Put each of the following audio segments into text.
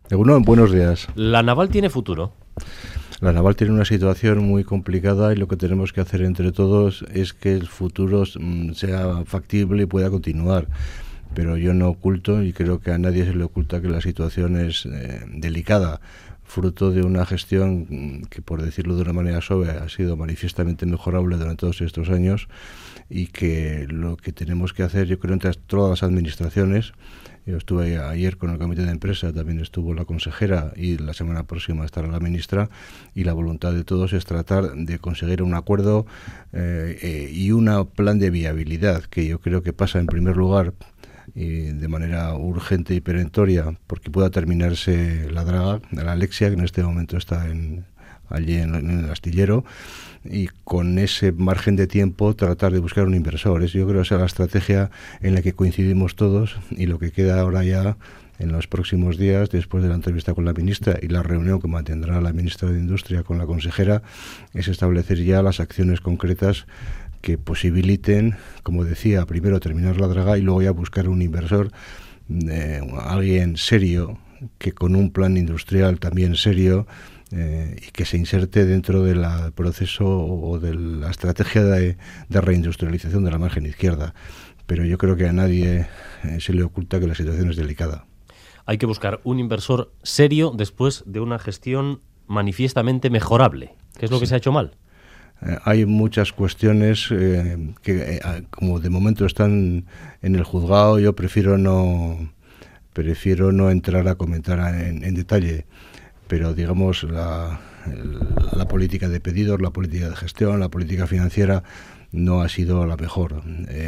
Egunon, buenos días. ¿La naval tiene futuro? La naval tiene una situación muy complicada y lo que tenemos que hacer entre todos es que el futuro sea factible y pueda continuar. Pero yo no oculto, y creo que a nadie se le oculta, que la situación es delicada, fruto de una gestión que, por decirlo de una manera suave, ha sido manifiestamente mejorable durante todos estos años, y que lo que tenemos que hacer, yo creo, entre todas las administraciones. Yo estuve ayer con el comité de empresa, también estuvo la consejera y la semana próxima estará la ministra, y la voluntad de todos es tratar de conseguir un acuerdo y un plan de viabilidad, que yo creo que pasa en primer lugar y de manera urgente y perentoria porque pueda terminarse la draga, la Alexia, que en este momento está allí en el astillero, y con ese margen de tiempo tratar de buscar un inversor. Yo creo que esa es la estrategia en la que coincidimos todos, y lo que queda ahora ya en los próximos días, después de la entrevista con la ministra y la reunión que mantendrá la ministra de Industria con la consejera, es establecer ya las acciones concretas que posibiliten, como decía, primero terminar la draga y luego ya buscar un inversor, alguien serio, que con un plan industrial también serio, y que se inserte dentro del proceso o de la estrategia de reindustrialización de la margen izquierda. Pero yo creo que a nadie se le oculta que la situación es delicada. Hay que buscar un inversor serio después de una gestión manifiestamente mejorable. ¿Qué es lo que se ha hecho mal? Hay muchas cuestiones que como de momento están en el juzgado, yo prefiero no entrar a comentar en detalle, pero digamos la política de pedidos, la política de gestión, la política financiera no ha sido la mejor.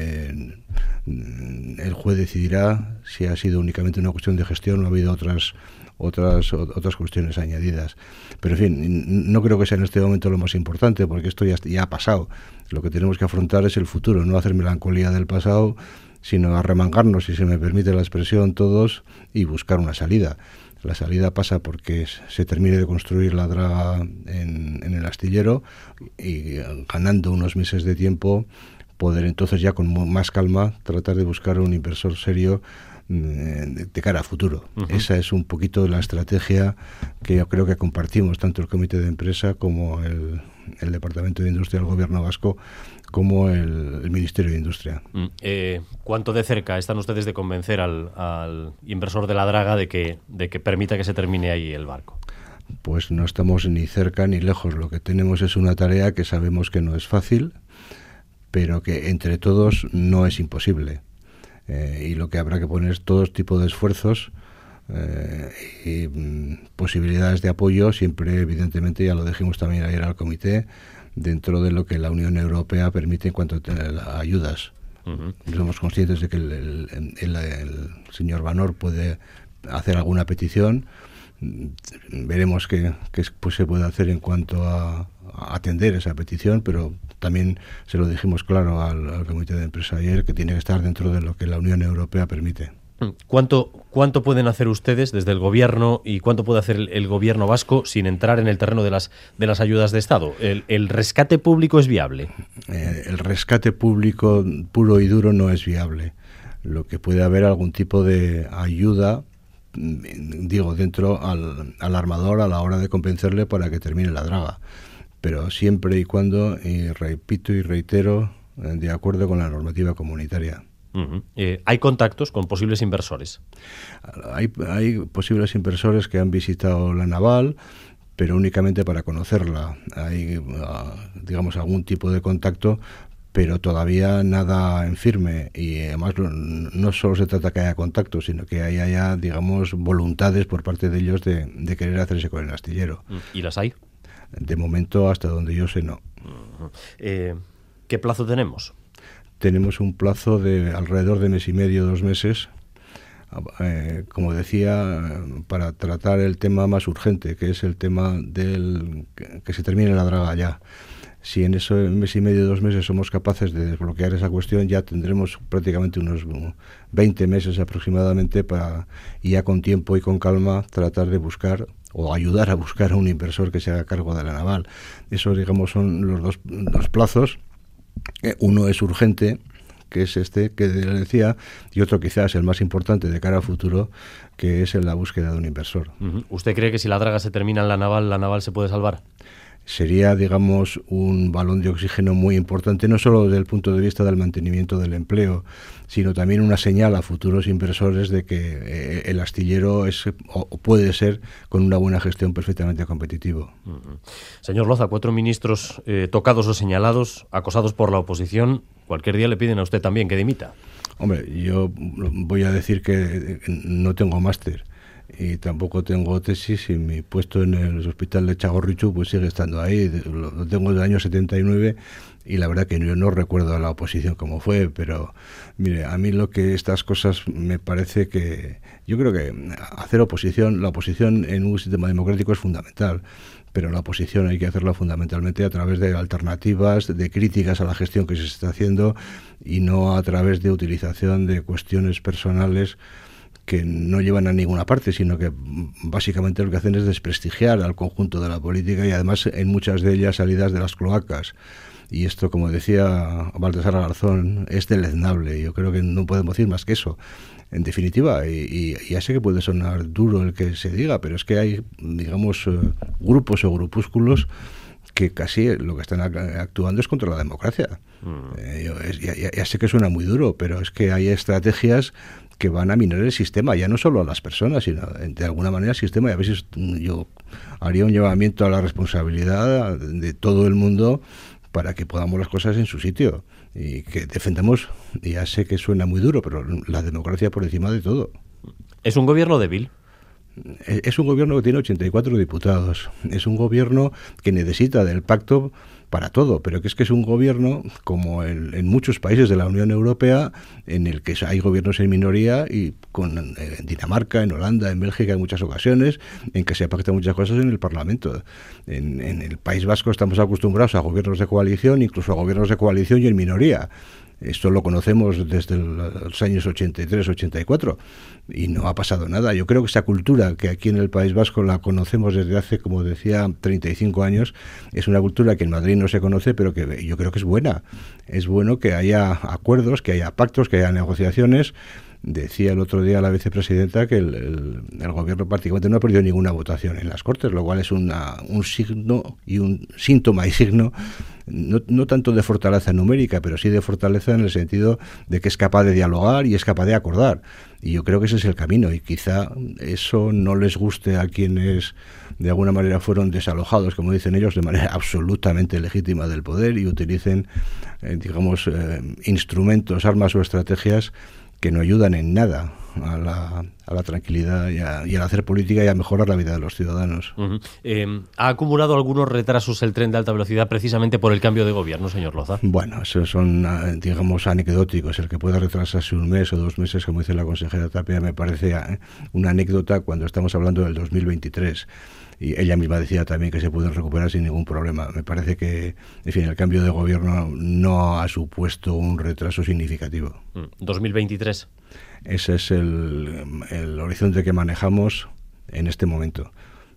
El juez decidirá si ha sido únicamente una cuestión de gestión o ha habido otras cuestiones añadidas. Pero en fin, no creo que sea en este momento lo más importante, porque esto ya ha pasado. Lo que tenemos que afrontar es el futuro, no hacer melancolía del pasado, sino arremangarnos, si se me permite la expresión, todos, y buscar una salida. La salida pasa porque se termine de construir la draga en el astillero, y ganando unos meses de tiempo poder entonces ya con más calma tratar de buscar un inversor serio de cara a futuro. Uh-huh. Esa es un poquito la estrategia que yo creo que compartimos tanto el comité de empresa como el Departamento de Industria del Gobierno vasco, como el Ministerio de Industria. ¿Cuánto de cerca están ustedes de convencer al inversor de la draga de que permita que se termine ahí el barco? Pues no estamos ni cerca ni lejos. Lo que tenemos es una tarea que sabemos que no es fácil, pero que entre todos no es imposible. Y lo que habrá que poner es todo tipo de esfuerzos y posibilidades de apoyo, siempre, evidentemente, ya lo dijimos también ayer al comité, dentro de lo que la Unión Europea permite en cuanto a ayudas. Uh-huh. Somos conscientes de que el señor Vanor puede hacer alguna petición. Veremos qué pues se puede hacer en cuanto a atender esa petición, pero también se lo dijimos claro al comité de empresa ayer, que tiene que estar dentro de lo que la Unión Europea permite. ¿Cuánto pueden hacer ustedes desde el gobierno y cuánto puede hacer el gobierno vasco sin entrar en el terreno de las ayudas de Estado? ¿El rescate público es viable? El rescate público puro y duro no es viable. Lo que puede haber algún tipo de ayuda, digo, dentro al armador a la hora de convencerle para que termine la draga, pero siempre y cuando, y repito y reitero, de acuerdo con la normativa comunitaria. Uh-huh. ¿Hay contactos con posibles inversores? Hay posibles inversores que han visitado la naval, pero únicamente para conocerla. Hay, digamos, algún tipo de contacto, pero todavía nada en firme, y además no solo se trata que haya contactos, sino que haya, digamos, voluntades por parte de ellos de querer hacerse con el astillero. ¿Y las hay? De momento, hasta donde yo sé, no. Uh-huh. ¿Qué plazo tenemos? Tenemos un plazo de alrededor de mes y medio, 2 meses, como decía, para tratar el tema más urgente, que es el tema que se termine la draga ya. Si en ese mes y medio, 2 meses somos capaces de desbloquear esa cuestión, ya tendremos prácticamente unos 20 meses aproximadamente para, y ya con tiempo y con calma, tratar de buscar o ayudar a buscar a un inversor que se haga cargo de la naval. Eso, digamos, son los dos plazos. Uno es urgente, que es este que le decía, y otro quizás el más importante de cara al futuro, que es en la búsqueda de un inversor. ¿Usted cree que si la draga se termina en la naval se puede salvar? Sería, digamos, un balón de oxígeno muy importante, no solo desde el punto de vista del mantenimiento del empleo, sino también una señal a futuros inversores de que el astillero es o puede ser, con una buena gestión, perfectamente competitivo. Señor Loza, 4 ministros tocados o señalados, acosados por la oposición, cualquier día le piden a usted también que dimita. Hombre, yo voy a decir que no tengo máster y tampoco tengo tesis, y mi puesto en el hospital de Txagorritxu pues sigue estando ahí, lo tengo del año 79 y la verdad que yo no recuerdo a la oposición como fue, pero mire, a mí lo que estas cosas me parece que, yo creo que hacer oposición, la oposición en un sistema democrático es fundamental, pero la oposición hay que hacerla fundamentalmente a través de alternativas, de críticas a la gestión que se está haciendo y no a través de utilización de cuestiones personales que no llevan a ninguna parte, sino que básicamente lo que hacen es desprestigiar al conjunto de la política y además en muchas de ellas salidas de las cloacas. Y esto, como decía Baltasar Garzón, es deleznable. Yo creo que no podemos decir más que eso. En definitiva, y ya sé que puede sonar duro el que se diga, pero es que hay, digamos, grupos o grupúsculos que casi lo que están actuando es contra la democracia. Ya sé que suena muy duro, pero es que hay estrategias que van a minar el sistema, ya no solo a las personas, sino de alguna manera el sistema. Y a veces yo haría un llamamiento a la responsabilidad de todo el mundo para que podamos las cosas en su sitio y que defendamos, ya sé que suena muy duro, pero la democracia por encima de todo. ¿Es un gobierno débil? Es un gobierno que tiene 84 diputados, es un gobierno que necesita del pacto para todo, pero que es un gobierno como en muchos países de la Unión Europea, en el que hay gobiernos en minoría, y en Dinamarca, en Holanda, en Bélgica en muchas ocasiones, en que se pactan muchas cosas en el Parlamento. En el País Vasco estamos acostumbrados a gobiernos de coalición, incluso a gobiernos de coalición y en minoría. Esto lo conocemos desde los años 83-84 y no ha pasado nada. Yo creo que esa cultura que aquí en el País Vasco la conocemos desde hace, como decía, 35 años, es una cultura que en Madrid no se conoce, pero que yo creo que es buena. Es bueno que haya acuerdos, que haya pactos, que haya negociaciones. Decía el otro día la vicepresidenta que el gobierno prácticamente no ha perdido ninguna votación en las Cortes, lo cual es un signo y un síntoma y signo no tanto de fortaleza numérica, pero sí de fortaleza en el sentido de que es capaz de dialogar y es capaz de acordar. Y yo creo que ese es el camino, y quizá eso no les guste a quienes de alguna manera fueron desalojados, como dicen ellos, de manera absolutamente legítima del poder, y utilicen, instrumentos, armas o estrategias que no ayudan en nada a la tranquilidad y al hacer política y a mejorar la vida de los ciudadanos. ¿Ha acumulado algunos retrasos el tren de alta velocidad precisamente por el cambio de gobierno, señor Loza? Bueno, esos son, anecdóticos. El que pueda retrasarse un mes o 2 meses, como dice la consejera Tapia, me parece una anécdota cuando estamos hablando del 2023. Y ella misma decía también que se pueden recuperar sin ningún problema. Me parece que, en fin, el cambio de gobierno no ha supuesto un retraso significativo. 2023. Ese es el horizonte que manejamos en este momento.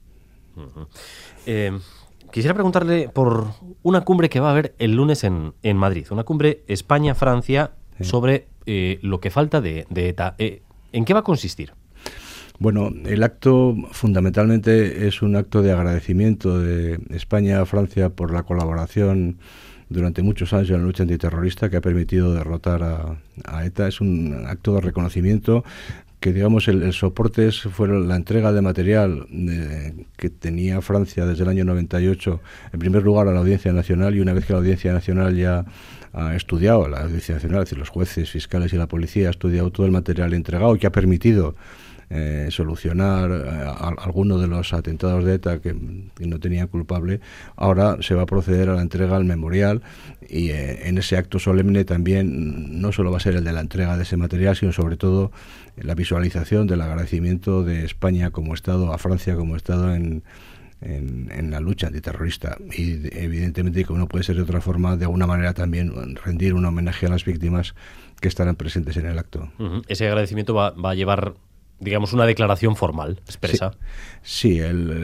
Quisiera preguntarle por una cumbre que va a haber el lunes en Madrid, una cumbre España-Francia sobre lo que falta de ETA. ¿En qué va a consistir? Bueno, el acto fundamentalmente es un acto de agradecimiento de España a Francia por la colaboración durante muchos años en la lucha antiterrorista que ha permitido derrotar a ETA. Es un acto de reconocimiento que, digamos, el soporte fue la entrega de material que tenía Francia desde el año 98, en primer lugar a la Audiencia Nacional, y una vez que la Audiencia Nacional ya ha estudiado, la Audiencia Nacional, es decir, los jueces, fiscales y la policía, ha estudiado todo el material entregado, que ha permitido solucionar alguno de los atentados de ETA que no tenían culpable. Ahora se va a proceder a la entrega al memorial, y en ese acto solemne también no solo va a ser el de la entrega de ese material, sino sobre todo la visualización del agradecimiento de España como Estado a Francia como Estado en la lucha antiterrorista. Y evidentemente, como no puede ser de otra forma, de alguna manera también rendir un homenaje a las víctimas que estarán presentes en el acto. Ese agradecimiento va a llevar digamos, una declaración formal, expresa. Sí,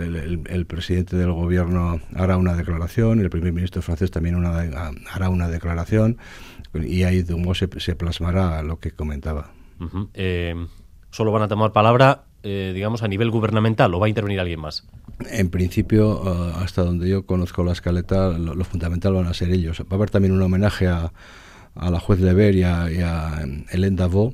el presidente del gobierno hará una declaración, el primer ministro francés también hará una declaración, y ahí se plasmará lo que comentaba. Uh-huh. ¿Solo van a tomar palabra, digamos, a nivel gubernamental, o va a intervenir alguien más? En principio, hasta donde yo conozco la escaleta, lo fundamental van a ser ellos. Va a haber también un homenaje a la juez Lever y a Hélène Davaux.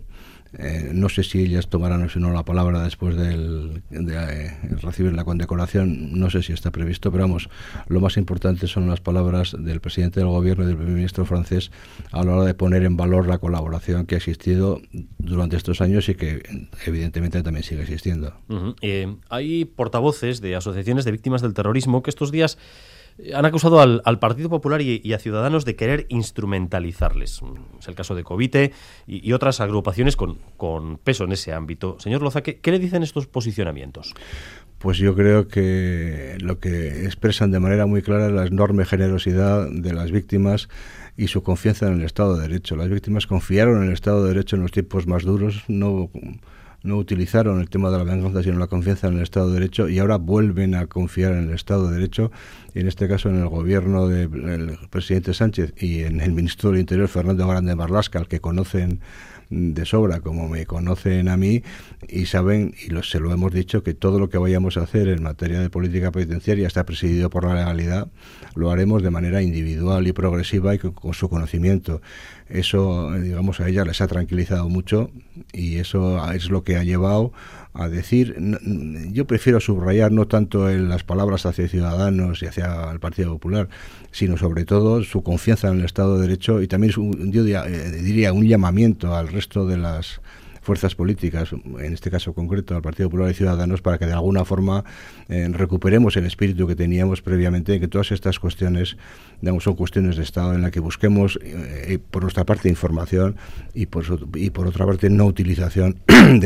No sé si ellas tomarán o no la palabra después de recibir la condecoración, no sé si está previsto, pero vamos, lo más importante son las palabras del presidente del gobierno y del primer ministro francés a la hora de poner en valor la colaboración que ha existido durante estos años y que evidentemente también sigue existiendo. Uh-huh. Hay portavoces de asociaciones de víctimas del terrorismo que estos días han acusado al Partido Popular y a Ciudadanos de querer instrumentalizarles. Es el caso de Covite y otras agrupaciones con peso en ese ámbito. Señor Loza, ¿qué le dicen estos posicionamientos? Pues yo creo que lo que expresan de manera muy clara es la enorme generosidad de las víctimas y su confianza en el Estado de Derecho. Las víctimas confiaron en el Estado de Derecho en los tiempos más duros, no utilizaron el tema de la venganza, sino la confianza en el Estado de Derecho, y ahora vuelven a confiar en el Estado de Derecho, y en este caso en el gobierno del presidente Sánchez y en el ministro del Interior, Fernando Grande Marlaska, al que conocen de sobra, como me conocen a mí, y saben, se lo hemos dicho, que todo lo que vayamos a hacer en materia de política penitenciaria está presidido por la legalidad, lo haremos de manera individual y progresiva y con su conocimiento. Eso, digamos, a ella les ha tranquilizado mucho, y eso es lo que ha llevado a decir, yo prefiero subrayar no tanto en las palabras hacia Ciudadanos y hacia el Partido Popular, sino sobre todo su confianza en el Estado de Derecho, y también yo diría un llamamiento al resto de las fuerzas políticas, en este caso concreto al Partido Popular y Ciudadanos, para que de alguna forma recuperemos el espíritu que teníamos previamente, en que todas estas cuestiones, digamos, son cuestiones de Estado en las que busquemos por nuestra parte información y por otra parte no utilización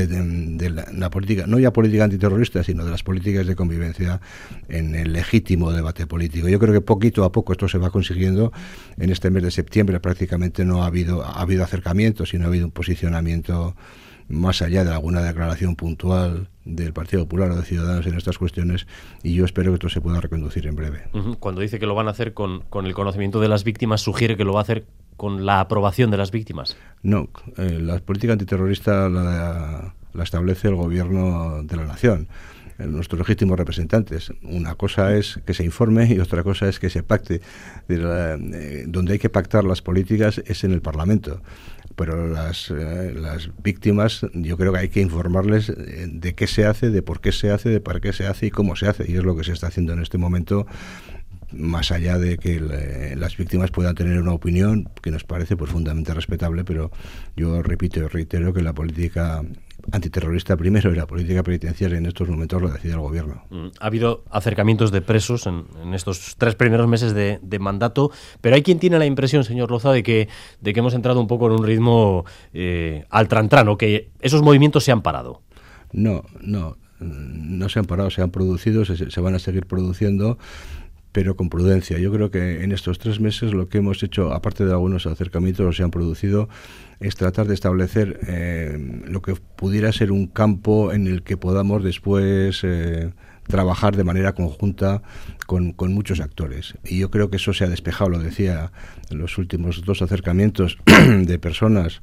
de la política, no ya política antiterrorista, sino de las políticas de convivencia en el legítimo debate político. Yo creo que poquito a poco esto se va consiguiendo. En este mes de septiembre prácticamente no ha habido acercamientos, sino ha habido un posicionamiento más allá de alguna declaración puntual del Partido Popular o de Ciudadanos en estas cuestiones, y yo espero que esto se pueda reconducir en breve. Cuando dice que lo van a hacer con el conocimiento de las víctimas, ¿sugiere que lo va a hacer con la aprobación de las víctimas? No, la política antiterrorista la establece el Gobierno de la Nación, nuestros legítimos representantes. Una cosa es que se informe y otra cosa es que se pacte. Donde hay que pactar las políticas es en el Parlamento, pero las víctimas, yo creo que hay que informarles de qué se hace, de por qué se hace, de para qué se hace y cómo se hace, y es lo que se está haciendo en este momento, más allá de que las víctimas puedan tener una opinión que nos parece profundamente respetable, pero yo repito y reitero que la política antiterrorista primero y la política penitenciaria en estos momentos lo decide el gobierno. Ha habido acercamientos de presos en estos 3 primeros meses de mandato, pero hay quien tiene la impresión, señor Loza, de que hemos entrado un poco en un ritmo al trantrán, o que esos movimientos se han parado. No se han parado, se han producido, se van a seguir produciendo, pero con prudencia. Yo creo que en estos 3 meses lo que hemos hecho, aparte de algunos acercamientos que se han producido, es tratar de establecer lo que pudiera ser un campo en el que podamos después trabajar de manera conjunta con muchos actores. Y yo creo que eso se ha despejado, lo decía, en los últimos 2 acercamientos de personas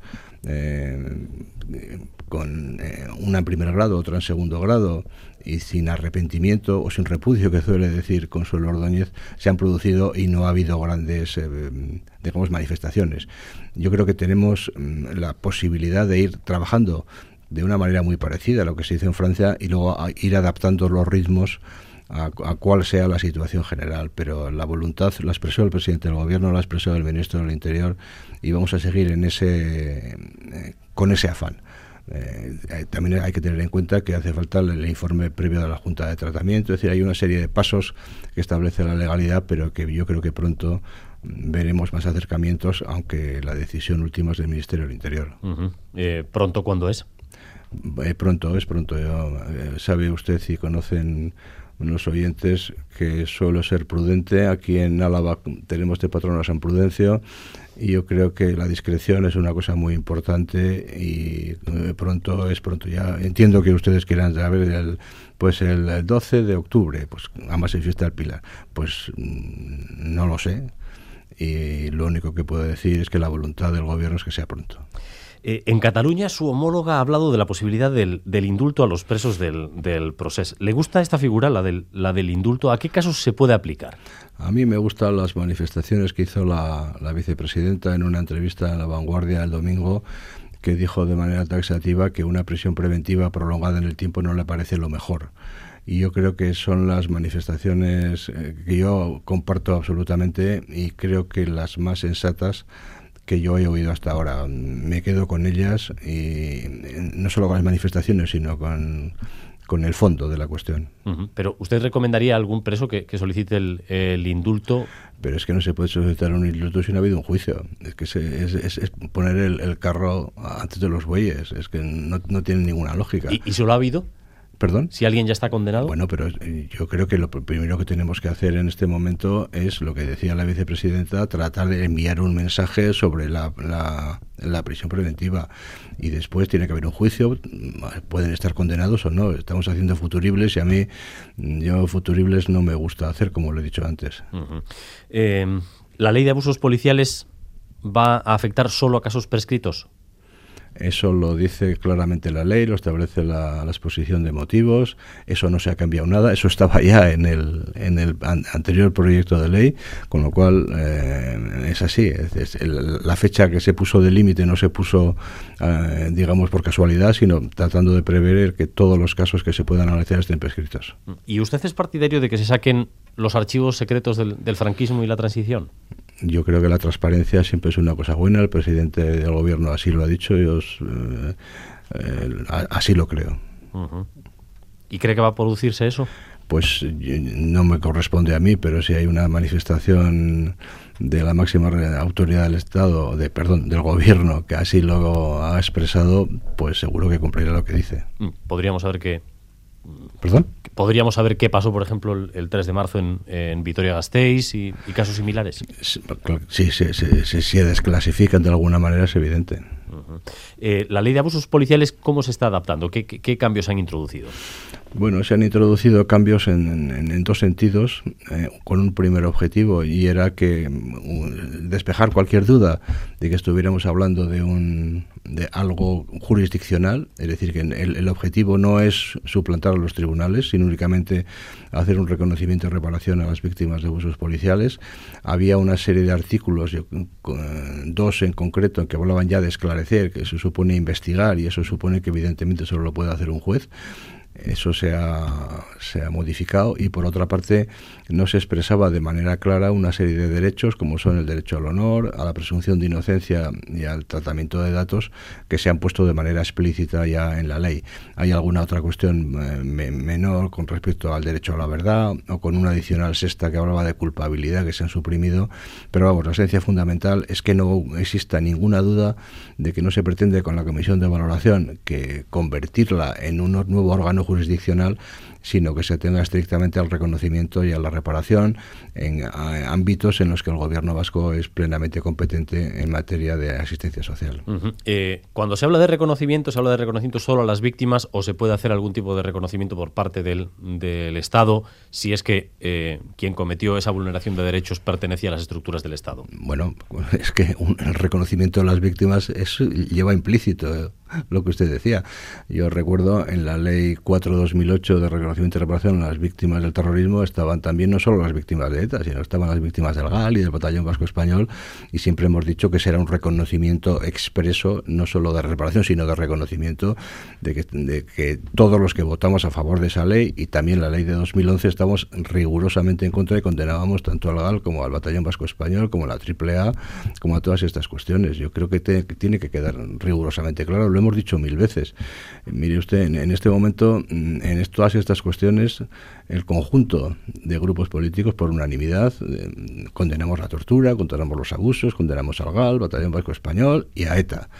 con una en primer grado, otra en segundo grado, y sin arrepentimiento o sin repudio, que suele decir Consuelo Ordóñez, se han producido y no ha habido grandes manifestaciones. Yo creo que tenemos la posibilidad de ir trabajando de una manera muy parecida a lo que se hizo en Francia y luego ir adaptando los ritmos a cuál sea la situación general, pero la voluntad la expresó el presidente del gobierno, la expresó el ministro del Interior, y vamos a seguir con ese afán. También hay que tener en cuenta que hace falta el informe previo de la Junta de Tratamiento, es decir, hay una serie de pasos que establece la legalidad, pero que yo creo que pronto veremos más acercamientos, aunque la decisión última es del Ministerio del Interior. ¿Pronto cuándo es? Pronto, es pronto. Sabe usted y conocen unos oyentes que suelo ser prudente. Aquí en Álava tenemos de patrón a San Prudencio y yo creo que la discreción es una cosa muy importante y pronto es pronto. Ya entiendo que ustedes quieran saber el 12 de octubre, pues además es fiesta del Pilar. Pues no lo sé y lo único que puedo decir es que la voluntad del gobierno es que sea pronto. En Cataluña su homóloga ha hablado de la posibilidad del indulto a los presos del Procés. ¿Le gusta esta figura, la del indulto? ¿A qué casos se puede aplicar? A mí me gustan las manifestaciones que hizo la vicepresidenta en una entrevista en La Vanguardia el domingo, que dijo de manera taxativa que una prisión preventiva prolongada en el tiempo no le parece lo mejor. Y yo creo que son las manifestaciones que yo comparto absolutamente y creo que las más sensatas que yo he oído hasta ahora. Me quedo con ellas y no solo con las manifestaciones, sino con el fondo de la cuestión. Pero ¿usted recomendaría a algún preso que solicite el indulto? Pero es que no se puede solicitar un indulto si no ha habido un juicio. Es que es poner el carro antes de los bueyes. Es que no tiene ninguna lógica. ¿Y solo ha habido? ¿Perdón? Si alguien ya está condenado. Bueno, pero yo creo que lo primero que tenemos que hacer en este momento es lo que decía la vicepresidenta, tratar de enviar un mensaje sobre la prisión preventiva y después tiene que haber un juicio, pueden estar condenados o no. Estamos haciendo futuribles y a mí futuribles no me gusta hacer, como lo he dicho antes. ¿La ley de abusos policiales va a afectar solo a casos prescritos? Eso lo dice claramente la ley, lo establece la exposición de motivos. Eso no se ha cambiado nada, eso estaba ya en el anterior proyecto de ley, con lo cual es así. La fecha que se puso de límite no se puso, digamos, por casualidad, sino tratando de prever que todos los casos que se puedan analizar estén prescritos. ¿Y usted es partidario de que se saquen los archivos secretos del franquismo y la transición? Yo creo que la transparencia siempre es una cosa buena. El presidente del gobierno así lo ha dicho. Yo así lo creo. ¿Y cree que va a producirse eso? Pues no me corresponde a mí, pero si hay una manifestación de la máxima autoridad del Estado, del gobierno, que así lo ha expresado, pues seguro que cumplirá lo que dice. Podríamos saber qué. ¿Perdón? ¿Podríamos saber qué pasó, por ejemplo, el 3 de marzo en Vitoria-Gasteiz y casos similares? Sí, se desclasifican de alguna manera, es evidente. La ley de abusos policiales, ¿cómo se está adaptando? ¿Qué cambios se han introducido? Bueno, se han introducido cambios en dos sentidos, con un primer objetivo, y era que despejar cualquier duda de que estuviéramos hablando de algo jurisdiccional, es decir, que el objetivo no es suplantar a los tribunales, sino únicamente hacer un reconocimiento y reparación a las víctimas de abusos policiales. Había una serie de artículos, dos en concreto, que hablaban ya de esclarecer, que eso supone investigar, y eso supone que evidentemente solo lo puede hacer un juez. Eso se ha modificado, y por otra parte no se expresaba de manera clara una serie de derechos, como son el derecho al honor, a la presunción de inocencia y al tratamiento de datos, que se han puesto de manera explícita ya en la ley. Hay alguna otra cuestión menor con respecto al derecho a la verdad, o con una adicional sexta que hablaba de culpabilidad, que se han suprimido, pero vamos, la esencia fundamental es que no exista ninguna duda de que no se pretende con la comisión de valoración que convertirla en un nuevo órgano jurisdiccional, sino que se tenga estrictamente al reconocimiento y a la reparación en ámbitos en los que el gobierno vasco es plenamente competente en materia de asistencia social. Cuando se habla de reconocimiento, ¿se habla de reconocimiento solo a las víctimas o se puede hacer algún tipo de reconocimiento por parte del Estado si es que quien cometió esa vulneración de derechos pertenecía a las estructuras del Estado? Bueno, es que el reconocimiento de las víctimas lleva implícito lo que usted decía. Yo recuerdo en la ley 4/2008 de reconocimiento y reparación a las víctimas del terrorismo estaban también no solo las víctimas de ETA, sino estaban las víctimas del GAL y del Batallón Vasco Español, y siempre hemos dicho que será un reconocimiento expreso, no solo de reparación, sino de reconocimiento de que todos los que votamos a favor de esa ley, y también la ley de 2011, estamos rigurosamente en contra y condenábamos tanto al GAL como al Batallón Vasco Español, como a la AAA, como a todas estas cuestiones. Yo creo que tiene que quedar rigurosamente claro. Lo hemos dicho mil veces. Mire usted, en este momento, en todas estas cuestiones, el conjunto de grupos políticos, por unanimidad, condenamos la tortura, condenamos los abusos, condenamos al GAL, Batallón Vasco Español y a ETA.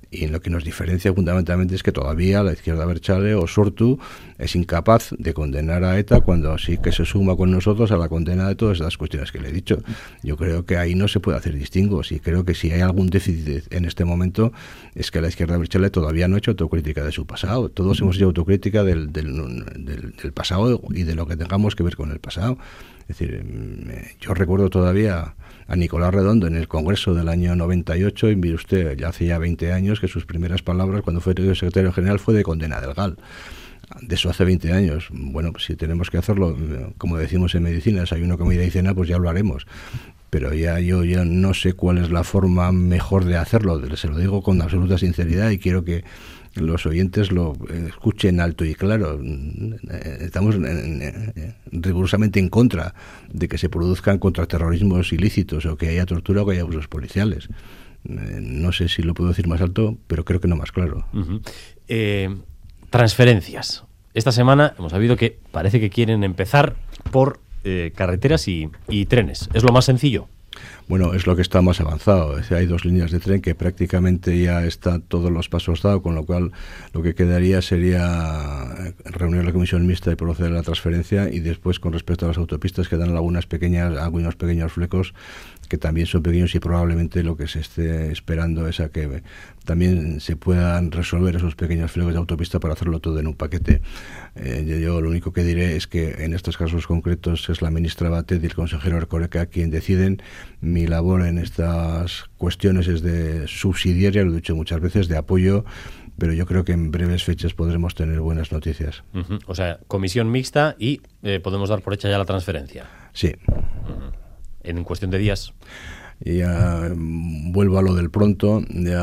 Y en lo que nos diferencia fundamentalmente es que todavía la izquierda abertzale o Sortu es incapaz de condenar a ETA cuando sí que se suma con nosotros a la condena de todas estas cuestiones que le he dicho. Yo creo que ahí no se puede hacer distingos y creo que si hay algún déficit en este momento es que la izquierda abertzale todavía no ha hecho autocrítica de su pasado. Todos hemos hecho autocrítica del pasado y de lo que tengamos que ver con el pasado. Es decir, yo recuerdo todavía a Nicolás Redondo en el Congreso del año 98, y mire usted, ya hace ya 20 años que sus primeras palabras cuando fue secretario general fue de condena del GAL. De eso hace 20 años. Bueno, pues si tenemos que hacerlo, como decimos en medicina, desayuno, comida y cena, pues ya lo haremos. Pero yo ya no sé cuál es la forma mejor de hacerlo. Se lo digo con absoluta sinceridad y quiero que los oyentes lo escuchen alto y claro. Estamos rigurosamente en contra de que se produzcan contraterrorismos ilícitos o que haya tortura o que haya abusos policiales. No sé si lo puedo decir más alto, pero creo que no más claro. Uh-huh. Transferencias. Esta semana hemos sabido que parece que quieren empezar por carreteras y trenes. ¿Es lo más sencillo? Bueno, es lo que está más avanzado. Hay 2 líneas de tren que prácticamente ya están todos los pasos dados, con lo cual lo que quedaría sería reunir la comisión mixta y proceder a la transferencia, y después con respecto a las autopistas quedan algunos pequeños flecos que también son pequeños y probablemente lo que se esté esperando es a que también se puedan resolver esos pequeños flecos de autopista para hacerlo todo en un paquete. Yo lo único que diré es que en estos casos concretos es la ministra Batet y el consejero Erkoreka quien deciden. Mi labor en estas cuestiones es de subsidiaria, lo he dicho muchas veces, de apoyo, pero yo creo que en breves fechas podremos tener buenas noticias. Uh-huh. O sea, comisión mixta y podemos dar por hecha ya la transferencia. Sí. Uh-huh. En cuestión de días. Ya vuelvo a lo del pronto.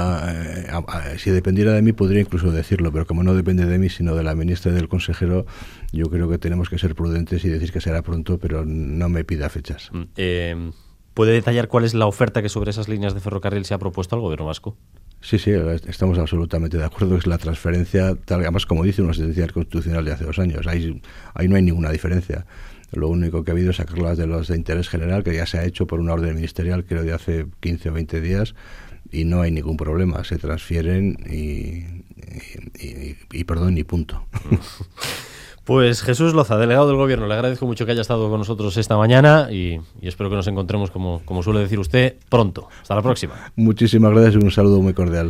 Si dependiera de mí podría incluso decirlo, pero como no depende de mí sino de la ministra y del consejero, yo creo que tenemos que ser prudentes y decir que será pronto, pero no me pida fechas. ¿Puede detallar cuál es la oferta que sobre esas líneas de ferrocarril se ha propuesto al gobierno vasco? Sí, estamos absolutamente de acuerdo. Es la transferencia, además como dice una sentencia constitucional de hace 2 años, ahí no hay ninguna diferencia. Lo único que ha habido es sacarlas de los de interés general, que ya se ha hecho por una orden ministerial, creo de hace 15 o 20 días, y no hay ningún problema. Se transfieren y punto. Pues Jesús Loza, delegado del Gobierno, le agradezco mucho que haya estado con nosotros esta mañana y espero que nos encontremos, como suele decir usted, pronto. Hasta la próxima. Muchísimas gracias y un saludo muy cordial.